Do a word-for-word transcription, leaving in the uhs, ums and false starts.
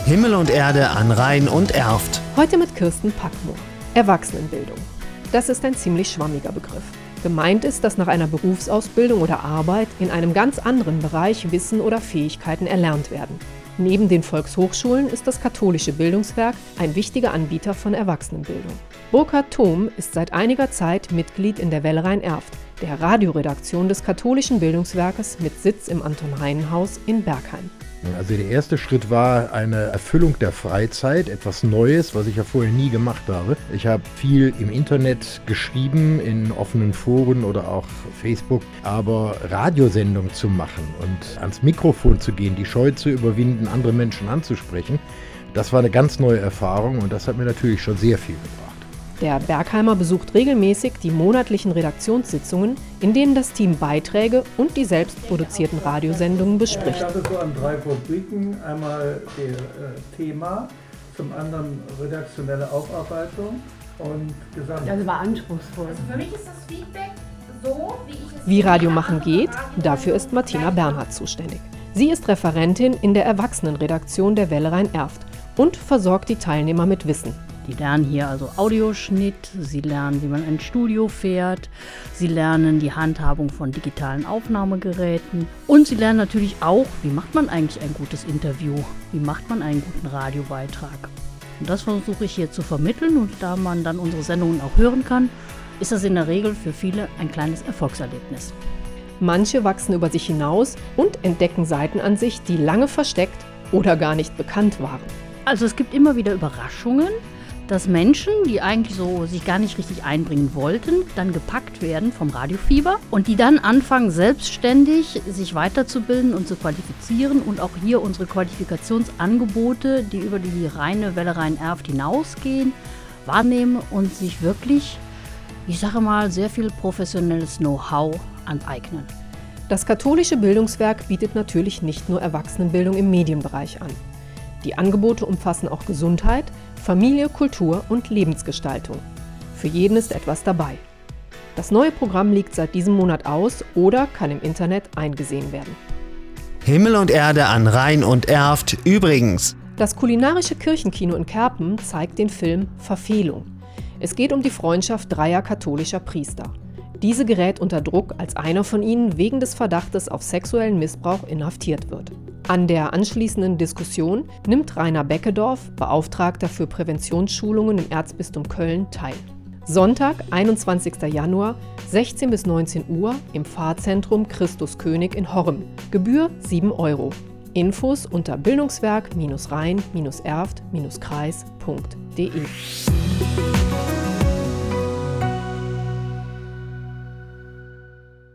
Himmel und Erde an Rhein und Erft. Heute mit Kirsten Packmo. Erwachsenenbildung. Das ist ein ziemlich schwammiger Begriff. Gemeint ist, dass nach einer Berufsausbildung oder Arbeit in einem ganz anderen Bereich Wissen oder Fähigkeiten erlernt werden. Neben den Volkshochschulen ist das katholische Bildungswerk ein wichtiger Anbieter von Erwachsenenbildung. Burkhard Thom ist seit einiger Zeit Mitglied in der Welle Rhein-Erft, der Radioredaktion des katholischen Bildungswerkes mit Sitz im Anton-Heinen-Haus in Bergheim. Also der erste Schritt war eine Erfüllung der Freizeit, etwas Neues, was ich ja vorher nie gemacht habe. Ich habe viel im Internet geschrieben, in offenen Foren oder auch Facebook, aber Radiosendungen zu machen und ans Mikrofon zu gehen, die Scheu zu überwinden, andere Menschen anzusprechen, das war eine ganz neue Erfahrung und das hat mir natürlich schon sehr viel gebracht. Der Bergheimer besucht regelmäßig die monatlichen Redaktionssitzungen, in denen das Team Beiträge und die selbst produzierten Radiosendungen bespricht. Ich habe so an drei Rubriken, einmal das äh, Thema, zum anderen redaktionelle Aufarbeitung und Gesamt. Also war anspruchsvoll. Also für mich ist das Feedback so, wie ich es... Wie Radio machen geht, dafür ist Martina Bernhard zuständig. Sie ist Referentin in der Erwachsenenredaktion der Welle Rhein-Erft und versorgt die Teilnehmer mit Wissen. Die lernen hier also Audioschnitt, sie lernen, wie man ein Studio fährt, sie lernen die Handhabung von digitalen Aufnahmegeräten und sie lernen natürlich auch, wie macht man eigentlich ein gutes Interview, wie macht man einen guten Radiobeitrag. Und das versuche ich hier zu vermitteln und da man dann unsere Sendungen auch hören kann, ist das in der Regel für viele ein kleines Erfolgserlebnis. Manche wachsen über sich hinaus und entdecken Seiten an sich, die lange versteckt oder gar nicht bekannt waren. Also es gibt immer wieder Überraschungen, dass Menschen, die eigentlich so sich gar nicht richtig einbringen wollten, dann gepackt werden vom Radiofieber und die dann anfangen, selbstständig sich weiterzubilden und zu qualifizieren und auch hier unsere Qualifikationsangebote, die über die reine Welle Rhein-Erft hinausgehen, wahrnehmen und sich wirklich, ich sage mal, sehr viel professionelles Know-how aneignen. Das katholische Bildungswerk bietet natürlich nicht nur Erwachsenenbildung im Medienbereich an. Die Angebote umfassen auch Gesundheit, Familie, Kultur und Lebensgestaltung. Für jeden ist etwas dabei. Das neue Programm liegt seit diesem Monat aus oder kann im Internet eingesehen werden. Himmel und Erde an Rhein und Erft übrigens. Das kulinarische Kirchenkino in Kerpen zeigt den Film Verfehlung. Es geht um die Freundschaft dreier katholischer Priester. Diese gerät unter Druck, als einer von ihnen wegen des Verdachtes auf sexuellen Missbrauch inhaftiert wird. An der anschließenden Diskussion nimmt Rainer Beckedorf, Beauftragter für Präventionsschulungen im Erzbistum Köln, teil. Sonntag, einundzwanzigster Januar, sechzehn bis neunzehn Uhr im Pfarrzentrum Christus König in Horrem. Gebühr sieben Euro. Infos unter bildungswerk-rhein-erft-kreis punkt de.